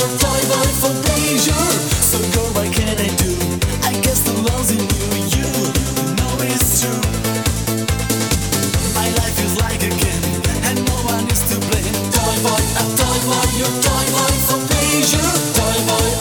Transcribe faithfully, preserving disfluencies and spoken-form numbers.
toy boy for pleasure. So girl, what can I do? I guess the love's in you, you know it's true. My life is like a game, and no one is to blame. Toy boy, a toy boy, your toy boy for pleasure. Toy boy.